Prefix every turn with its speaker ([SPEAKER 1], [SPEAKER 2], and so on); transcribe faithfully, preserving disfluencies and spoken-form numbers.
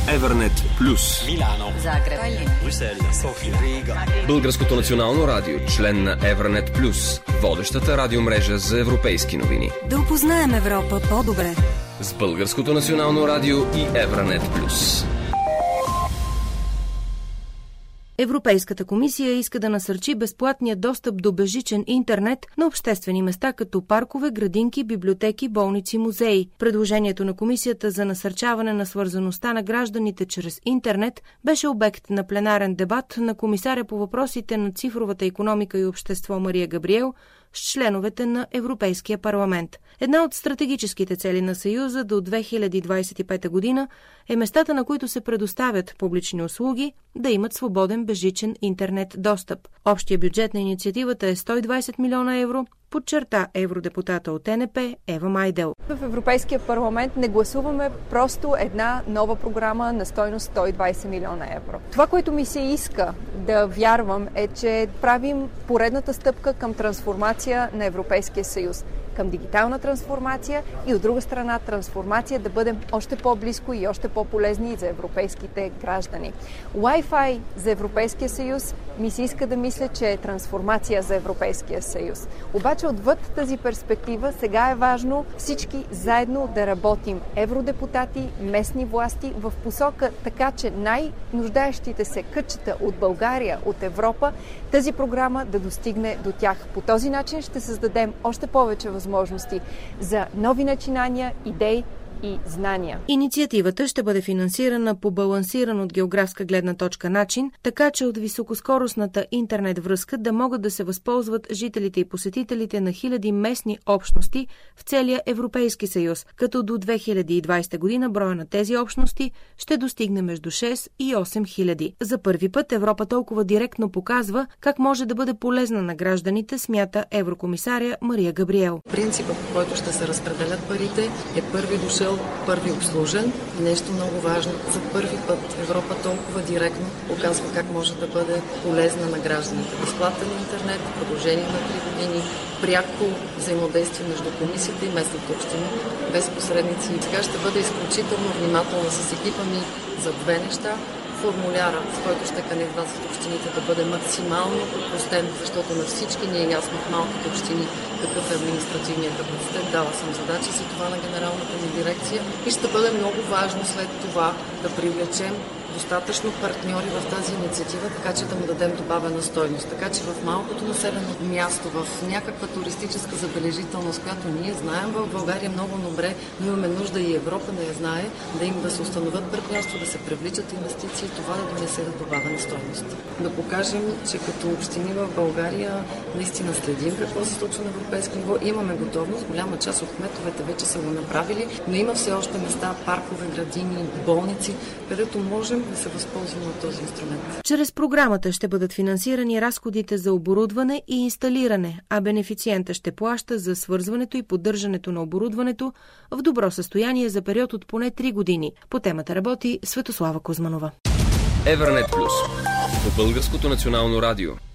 [SPEAKER 1] Евернет Плюс,
[SPEAKER 2] Милано,
[SPEAKER 3] Загреб,
[SPEAKER 2] Брюксел, София, Рига.
[SPEAKER 1] Българското национално радио, член на Евернет Плюс, водещата радиомрежа за европейски новини.
[SPEAKER 3] да опознаем Европа по-добре.
[SPEAKER 1] С Българското национално радио и Евернет Плюс.
[SPEAKER 4] Европейската комисия иска да насърчи безплатния достъп до безжичен интернет на обществени места като паркове, градинки, библиотеки, болници, музеи. Предложението на комисията за насърчаване на свързаността на гражданите чрез интернет беше обект на пленарен дебат на комисаря по въпросите на цифровата икономика и общество Мария Габриел с членовете на Европейския парламент. Една от стратегическите цели на Съюза до две хиляди двадесет и пета година е местата, на които се предоставят публични услуги, да имат свободен безжичен интернет достъп. Общия бюджет на инициативата е сто и двадесет милиона евро, подчерта евродепутата от Н П Ева Майдел.
[SPEAKER 5] В Европейския парламент не гласуваме просто една нова програма на стойност сто и двадесет милиона евро. Това, което ми се иска да вярвам, е, че правим поредната стъпка към трансформация на Европейския съюз, към дигитална трансформация и от друга страна трансформация да бъдем още по-близко и още по-полезни за европейските граждани. Wi-Fi за Европейския съюз ми се иска да мисля, че е трансформация за Европейския съюз. Обаче отвъд тази перспектива сега е важно всички заедно да работим, евродепутати, местни власти, в посока така, че най-нуждаещите се кътчета от България, от Европа, тази програма да достигне до тях. По този начин ще създадем още повече възможности за нови начинания, идеи и знания.
[SPEAKER 4] Инициативата ще бъде финансирана по балансиран от географска гледна точка начин, така че от високоскоростната интернет връзка да могат да се възползват жителите и посетителите на хиляди местни общности в целия Европейски съюз, като до две хиляди и двадесета година броя на тези общности ще достигне между шест и осем хиляди. За първи път Европа толкова директно показва как може да бъде полезна на гражданите, смята еврокомисаря Мария Габриел.
[SPEAKER 6] Принципът, по който ще се разпределят парите, е първи дошъл, първи обслужен. Нещо много важно. За първи път Европа толкова директно показва как може да бъде полезна на гражданите. Безплатен интернет, в продължение на три години, пряко взаимодействие между комисията и местните общини, без посредници. Сега ще бъде изключително внимателна с екипа ми за две неща. Формуляра, с който ще кандидатстват общините, да бъде максимално опростен, защото на всички ни е ясно в малките общини какъв е административният капацитет. Дала съм задачи за това на генералната ми дирекция и ще бъде много важно след това да привлечем достатъчно партньори в тази инициатива, така че да му дадем добавена стойност. Така че в малкото населено място, в някаква туристическа забележителност, която ние знаем в България много добре, но имаме нужда и Европа не я знае, да им да се установят партньорства, да се привличат инвестиции и това да донесе добавена стойност. Да покажем, че като общини в България наистина следим какво се случва на европейско ниво. Имаме готовност, голяма част от кметовете вече са го направили, но има все още места, паркове, градини, болници, където можем да се възползваме от този инструмент.
[SPEAKER 4] Чрез програмата ще бъдат финансирани разходите за оборудване и инсталиране, а бенефициента ще плаща за свързването и поддържането на оборудването в добро състояние за период от поне три години. По темата работи Светослава Кузманова.
[SPEAKER 1] Евернет Плюс по Българското национално радио.